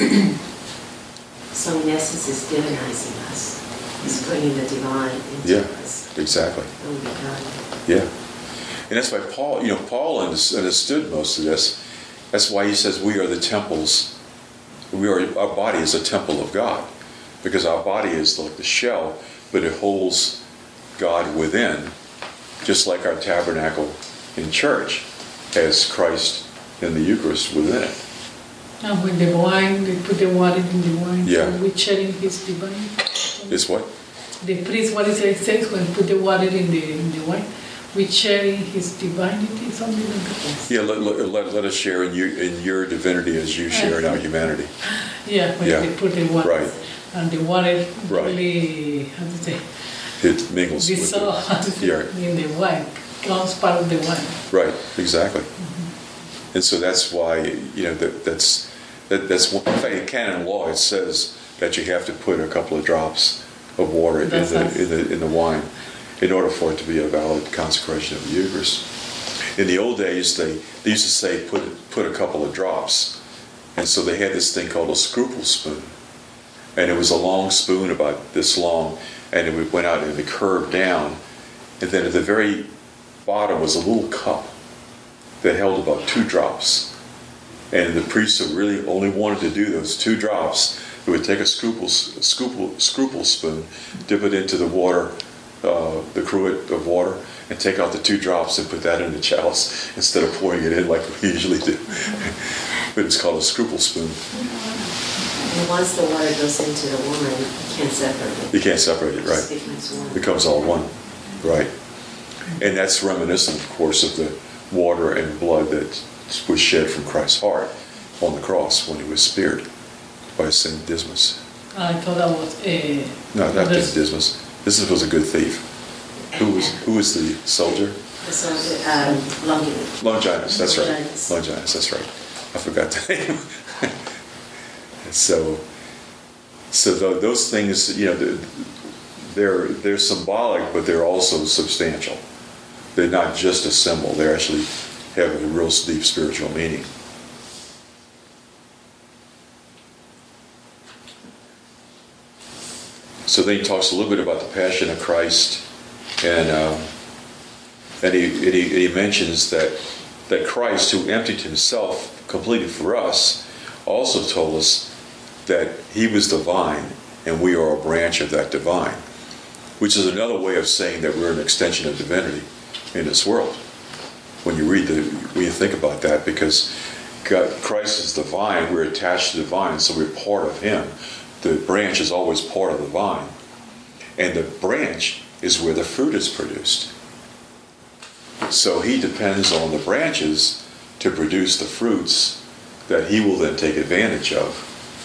So in essence, it's divinizing us. It's bringing the divine into us. Exactly. Oh my God. Yeah, and that's why Paul understood most of this. That's why he says we are the temples. Our body is a temple of God. Because our body is like the shell, but it holds God within, just like our tabernacle in church has Christ in the Eucharist within it. And with the wine, they put the water in the wine, Yeah. so we're sharing his divinity. Is what? The priest, what is it says when put the water in the wine? We're sharing his divinity, something like that. Yeah, let us share in your divinity as you share in our humanity. Yeah, when they put the water. Right. And the water really, how to say, It mingles dissolves yeah. in the wine, becomes part of the wine. Right, exactly. Mm-hmm. And so that's why, that's one thing. In canon law, it says that you have to put a couple of drops of water in the wine in order for it to be a valid consecration of the Eucharist. In the old days, they used to say put a couple of drops. And so they had this thing called a scruple spoon. And it was a long spoon about this long, and it went out and it curved down. And then at the very bottom was a little cup that held about 2 drops. And the priest who really only wanted to do those 2 drops, he would take a scruple spoon, dip it into the water, the cruet of water, and take out the 2 drops and put that in the chalice instead of pouring it in like we usually do. But it's called a scruple spoon. And once the water goes into the woman, you can't separate it. You can't separate it, right? It becomes one. It becomes all one, right? And that's reminiscent, of course, of the water and blood that was shed from Christ's heart on the cross when he was speared by St. Dismas. I thought that was No, not St. Dismas. This was a good thief. Who was the soldier? The soldier, Longinus. Longinus, that's right. Longinus. Longinus, that's right. I forgot the name. So those things, they're symbolic, but they're also substantial. They're not just a symbol. They actually have a real deep spiritual meaning. So then he talks a little bit about the Passion of Christ, and he mentions that Christ, who emptied himself completely for us, also told us that he was divine and we are a branch of that divine, which is another way of saying that we're an extension of divinity in this world. When you think about that, because Christ is divine, we're attached to the divine, so we're part of him. The branch is always part of the vine, and the branch is where the fruit is produced. So he depends on the branches to produce the fruits that he will then take advantage of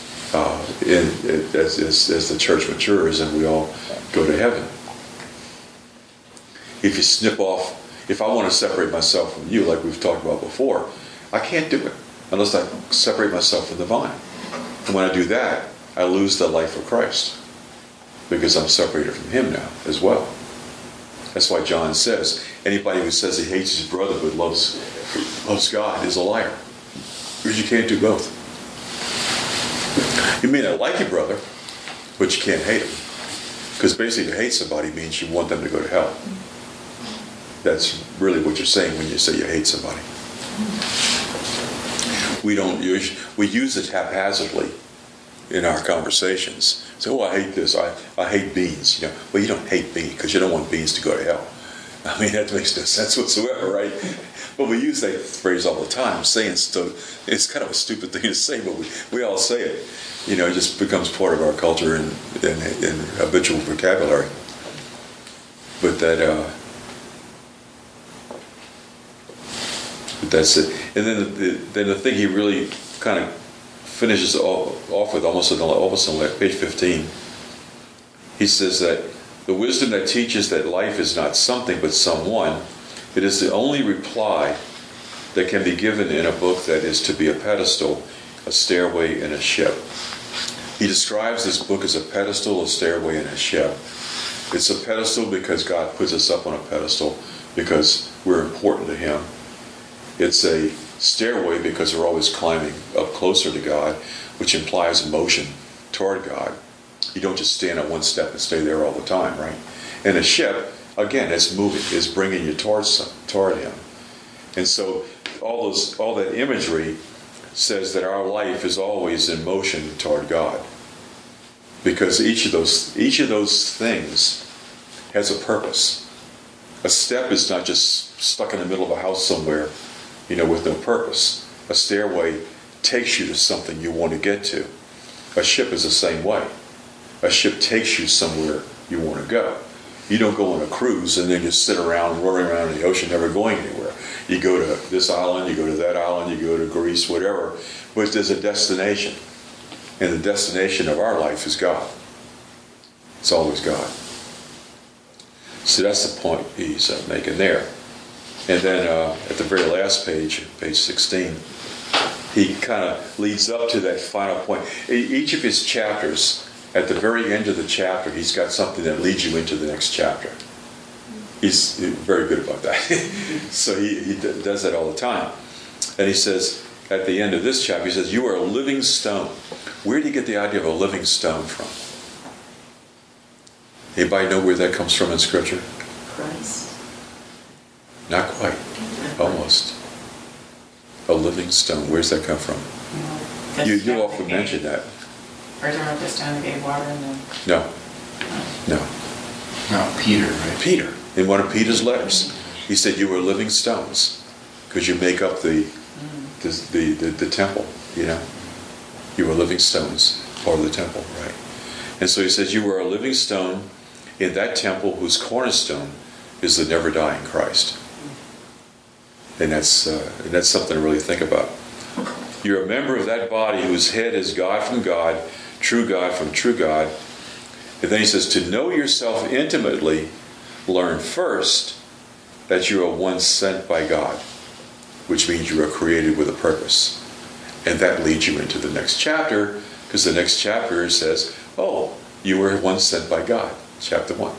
as the church matures and we all go to heaven. If you snip off, if I want to separate myself from you, like we've talked about before, I can't do it unless I separate myself from the vine. And when I do that, I lose the life of Christ because I'm separated from him now as well. That's why John says, anybody who says he hates his brother but loves God is a liar. Because you can't do both. You may not like your brother, but you can't hate him. Because basically to hate somebody means you want them to go to hell. That's really what you're saying when you say you hate somebody. We use it haphazardly in our conversations. So, I hate this. I hate beans. Well, you don't hate beans because you don't want beans to go to hell. I mean, that makes no sense whatsoever, right? But we use that phrase all the time. It's kind of a stupid thing to say, but we all say it. It just becomes part of our culture and habitual vocabulary. But that's it. And then the thing he really kind of finishes off with almost on page 15. He says that the wisdom that teaches that life is not something but someone, it is the only reply that can be given in a book that is to be a pedestal, a stairway, and a ship. He describes this book as a pedestal, a stairway, and a ship. It's a pedestal because God puts us up on a pedestal because we're important to him. It's a stairway because we're always climbing up closer to God, which implies motion toward God. You don't just stand at one step and stay there all the time, right? And a ship, again, it's moving, it's bringing you toward him. And so all that imagery says that our life is always in motion toward God, because each of those things has a purpose. A step is not just stuck in the middle of a house somewhere, with no purpose. A stairway takes you to something you want to get to. A ship is the same way. A ship takes you somewhere you want to go. You don't go on a cruise and then just sit around, roaring around in the ocean, never going anywhere. You go to this island, you go to that island, you go to Greece, whatever. But there's a destination. And the destination of our life is God. It's always God. So that's the point he's making there. And then at the very last page 16, he kind of leads up to that final point. Each of his chapters, at the very end of the chapter, he's got something that leads you into the next chapter. He's very good about that. So he does that all the time. And he says, at the end of this chapter, he says, you are a living stone, Where do you get the idea of a living stone from? Anybody know where that comes from in Scripture? Christ. Not quite. Almost. A living stone. Where's that come from? You often mention that. Or is there this time they gave water in the... No. No. No, Peter, right? Peter. In one of Peter's letters, he said, "You are living stones, because you make up the temple. You know, you are living stones, part of the temple, right?" And so he says, "You are a living stone in that temple whose cornerstone is the never dying Christ." And that's something to really think about. You're a member of that body whose head is God from God from true God. And then he says, to know yourself intimately, learn first that you are one sent by God, which means you are created with a purpose. And that leads you into the next chapter, because the next chapter says, oh, you were one sent by God, chapter 1.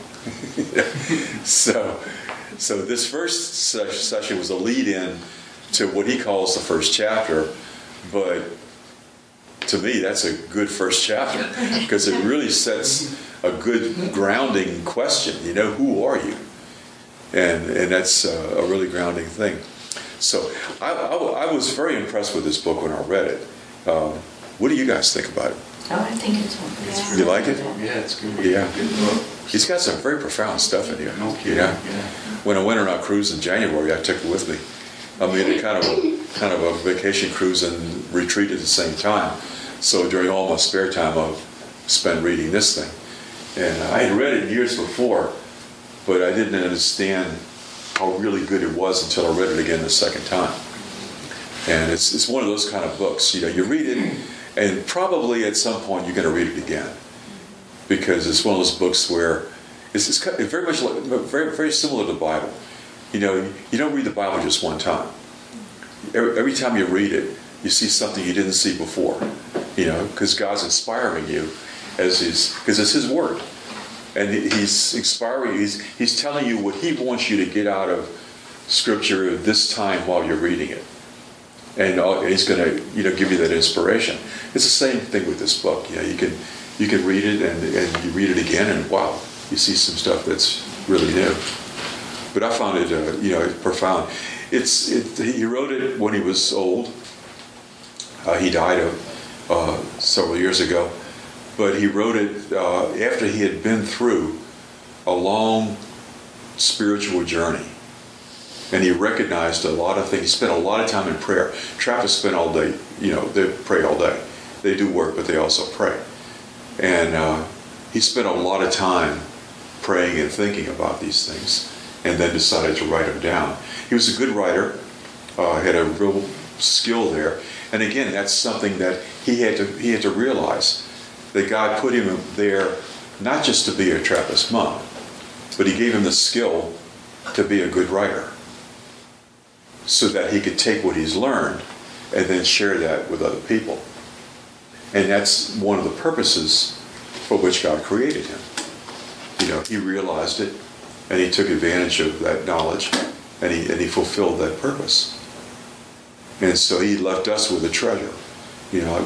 So this first session was a lead-in to what he calls the first chapter, but to me, that's a good first chapter, because it really sets a good grounding question. You know, who are you? And that's a really grounding thing. So I was very impressed with this book when I read it. What do you guys think about it? Oh, I think it's wonderful. You like it? Yeah, it's going to be a good book. He's got some very profound stuff in here. No kidding. You know? When I went on our cruise in January, I took it with me. I made it kind of a vacation cruise and retreat at the same time. So during all my spare time, I've spent reading this thing. And I had read it years before, but I didn't understand how really good it was until I read it again the second time. And it's one of those kind of books. You know, you read it, and probably at some point you're going to read it again, because it's one of those books where it's very much like, very similar to the Bible. You know, you don't read the Bible just one time. Every time you read it, you see something you didn't see before. You know, because God's inspiring you because it's His Word, and He's inspiring you. He's telling you what He wants you to get out of Scripture at this time while you're reading it, and He's going to give you that inspiration. It's the same thing with this book. You know, you can read it and you read it again, and wow, you see some stuff that's really new. But I found it profound. He wrote it when he was old. He died several years ago, but he wrote it after he had been through a long spiritual journey, and he recognized a lot of things. He spent a lot of time in prayer. Trappists spend all day, they pray all day. They do work, but they also pray. And he spent a lot of time praying and thinking about these things, and then decided to write them down. He was a good writer, had a real skill there. And again, that's something that he had to realize, that God put him there not just to be a Trappist monk, but He gave him the skill to be a good writer, so that he could take what he's learned and then share that with other people. And that's one of the purposes for which God created him. You know, he realized it, and he took advantage of that knowledge, and he fulfilled that purpose. And so he left us with a treasure. You know,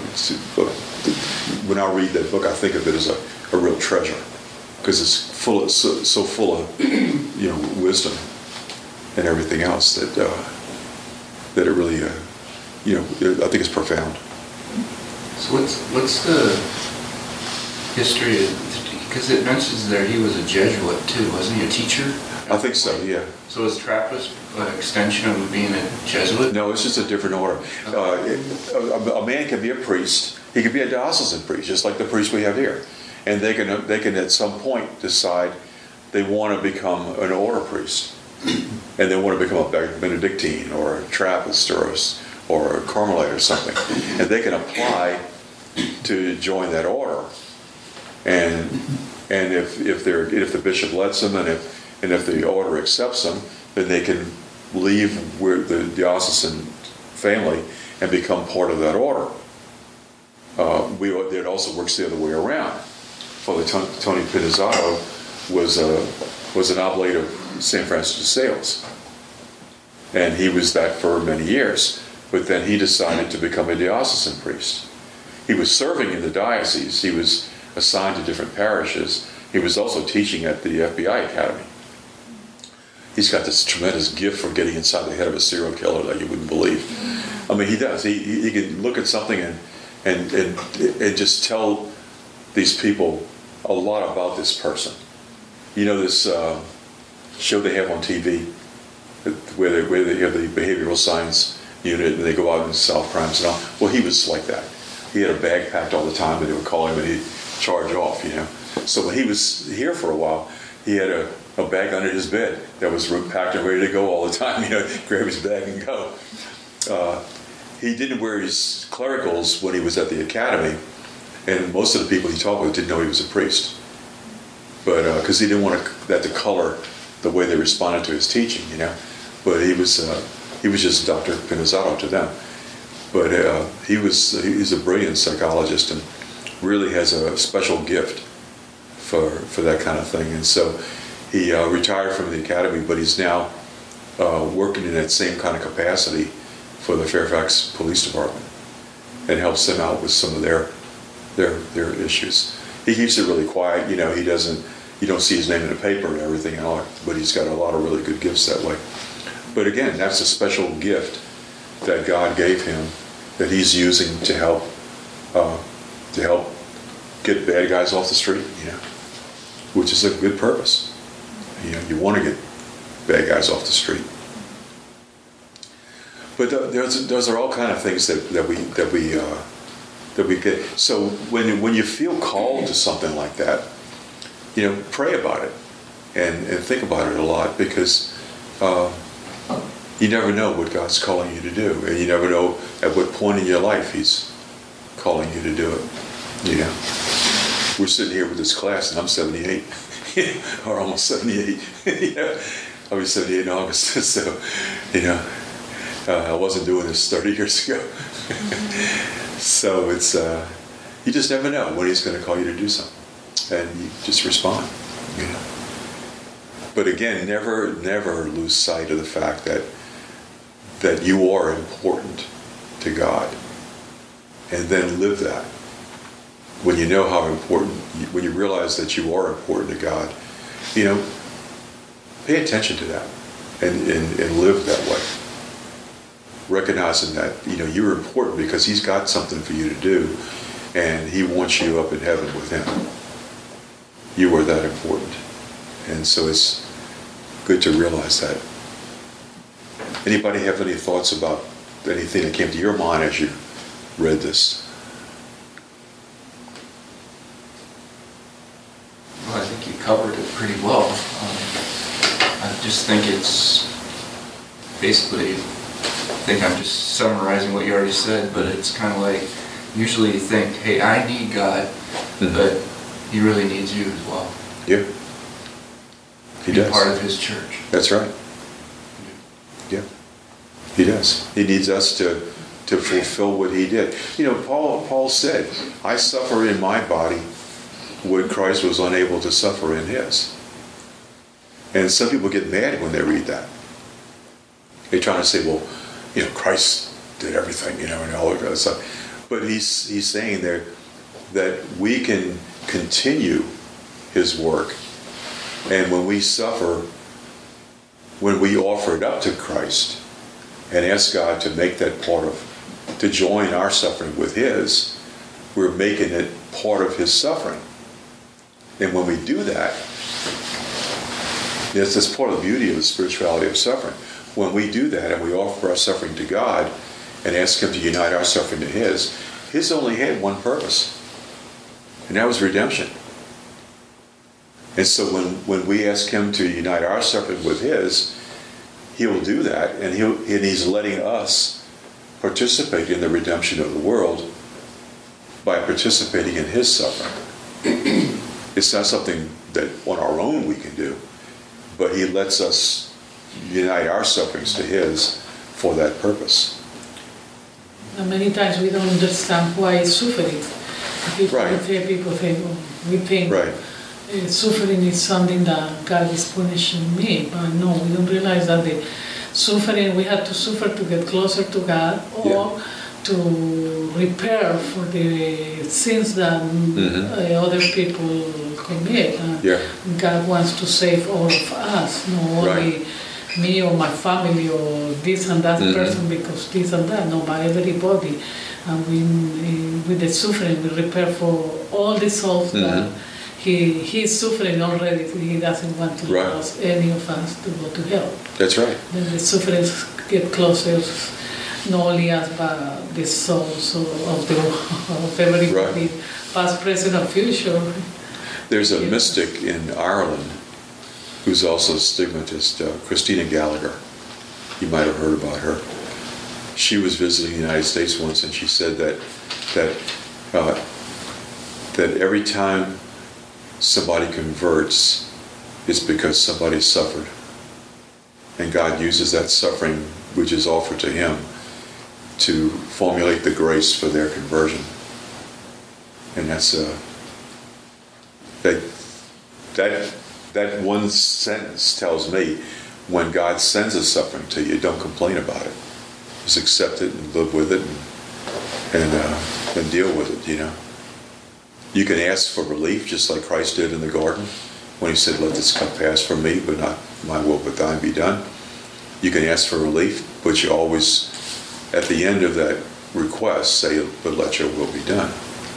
when I read that book, I think of it as a real treasure, because it's so full of wisdom and everything else that it really I think it's profound. So what's the history? Because it mentions there he was a Jesuit too, wasn't he? A teacher? I think so, yeah. So is Trappist an extension of being a Jesuit? No, it's just a different order. A man can be a priest. He can be a diocesan priest, just like the priest we have here. And they can at some point decide they want to become an order priest. And they want to become a Benedictine or a Trappist or a Carmelite or something. And they can apply to join that order. And if the bishop lets them, and if the order accepts them, then they can leave the diocesan family and become part of that order. It also works the other way around. Father Tony Pinizzotto was an oblate of St. Francis de Sales, and he was that for many years. But then he decided to become a diocesan priest. he was serving in the diocese. He was assigned to different parishes. He was also teaching at the FBI Academy. He's got this tremendous gift for getting inside the head of a serial killer that you wouldn't believe. I mean, he does. He can look at something and just tell these people a lot about this person. You know this show they have on TV where they have the behavioral science unit and they go out and solve crimes and all. Well, he was like that. He had a bag packed all the time, and they would call him and he'd charge off, you know. So when he was here for a while, he had a bag under his bed that was packed and ready to go all the time, you know, grab his bag and go. He didn't wear his clericals when he was at the academy, and most of the people he talked with didn't know he was a priest. But because he didn't want that to color the way they responded to his teaching, you know. But he was just Dr. Pinizzotto to them. But he's a brilliant psychologist and really has a special gift for that kind of thing. And so he retired from the academy, but he's now working in that same kind of capacity for the Fairfax Police Department and helps them out with some of their issues. He keeps it really quiet, you know. You don't see his name in the paper and everything and all, but he's got a lot of really good gifts that way. But again, that's a special gift that God gave him that he's using to help get bad guys off the street, you know, which is a good purpose. You know, you want to get bad guys off the street. But those are all kind of things that we get. So when you feel called to something like that, you know, pray about it and think about it a lot, because you never know what God's calling you to do, and you never know at what point in your life He's calling you to do it. You know, we're sitting here with this class, and I'm 78, or almost 78. You know, I'll be 78 in August, so you know, I wasn't doing this 30 years ago. So it's you just never know when He's going to call you to do something, and you just respond. You know. But again, never lose sight of the fact that you are important to God, and then live that. When you know how important, when you realize that you are important to God, you know, pay attention to that and live that way. Recognizing that, you know, you're important because He's got something for you to do, and He wants you up in heaven with Him. You are that important. And so it's good to realize that. Anybody have any thoughts about anything that came to your mind as you read this? Well, I think you covered it pretty well. I just think it's basically, I think I'm just summarizing what you already said, but it's kind of like, usually you think, hey, I need God, but He really needs you as well. Yeah. He does. Be part of His church. That's right. Yeah. He does. He needs us to fulfill what He did. You know, Paul said, I suffer in my body what Christ was unable to suffer in His. And some people get mad when they read that. They're trying to say, well, you know, Christ did everything, you know, and all that stuff. But he's saying there that we can continue His work. And when we suffer, when we offer it up to Christ and ask God to make that to join our suffering with His, we're making it part of His suffering. And when we do that, that's part of the beauty of the spirituality of suffering. When we do that and we offer our suffering to God and ask Him to unite our suffering to His only had one purpose, and that was redemption. And so when we ask Him to unite our suffering with His, He will do that, and He's letting us participate in the redemption of the world by participating in His suffering. It's not something that on our own we can do, but He lets us unite our sufferings to His for that purpose. And many times we don't understand why suffering. Right. People think, well, we think Right. Suffering is something that God is punishing me, but no, we don't realize that the suffering, we have to suffer to get closer to God, or to to repair for the sins that other people commit. And God wants to save all of us, not only me or my family or this and that person because this and that, no, but everybody. And with the suffering, we repair for all the souls that he's suffering already. He doesn't want to lose any of us to go to hell. That's right. Then the sufferings get closer, not only us, but the souls of everybody, past, present, and future. There's a mystic in Ireland who's also a stigmatist, Christina Gallagher. You might have heard about her. She was visiting the United States once, and she said that every time somebody converts, it's because somebody suffered, and God uses that suffering, which is offered to Him, to formulate the grace for their conversion. And that's that one sentence tells me, when God sends a suffering to you, don't complain about it. Just accept it and live with it and deal with it, you know. You can ask for relief just like Christ did in the garden when He said, let this cup pass from me, but not my will but thine be done. You can ask for relief, but you always, at the end of that request, say, but let your will be done.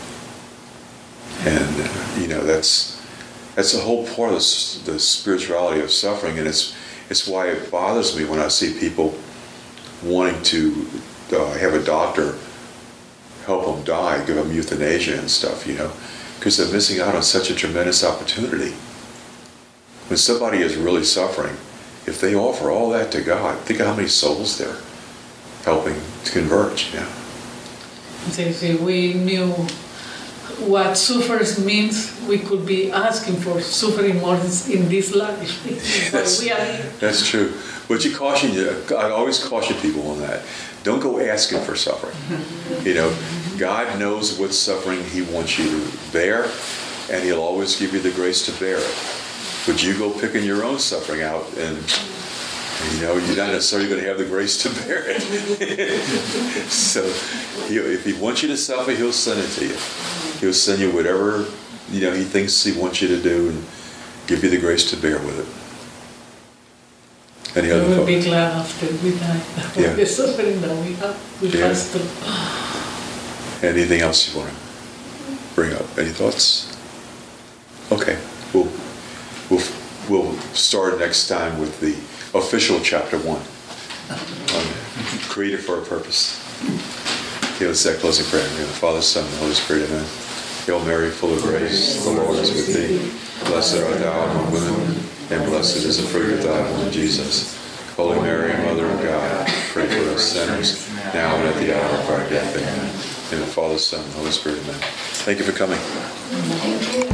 And, you know, that's a whole part of the spirituality of suffering, and it's why it bothers me when I see people wanting to have a doctor help them die, give them euthanasia and stuff, you know, because they're missing out on such a tremendous opportunity. When somebody is really suffering, if they offer all that to God, think of how many souls they're helping to convert, you know. If we knew what suffering means, we could be asking for suffering more in this life. That's true. But I always caution people on that. Don't go asking for suffering. You know, God knows what suffering He wants you to bear, and He'll always give you the grace to bear it. But you go picking your own suffering out, and you know, you're not necessarily going to have the grace to bear it. So, if He wants you to suffer, He'll send it to you. He'll send you whatever, you know, He thinks He wants you to do, and give you the grace to bear with it. We will be glad after we die for the suffering that we pass through. Anything else you want to bring up? Any thoughts? Okay, we'll start next time with the official chapter 1 on created for a purpose. Okay, let's say closing prayer. In the Father, Son, and Holy Spirit, amen. Hail Mary, full of grace, the Lord is with thee. Blessed art thou among women, and blessed is the fruit of thy womb, Jesus. Holy Mary, Mother of God, pray for us sinners, now and at the hour of our death, amen. In the Father, Son, and Holy Spirit, amen. Thank you for coming. Thank you.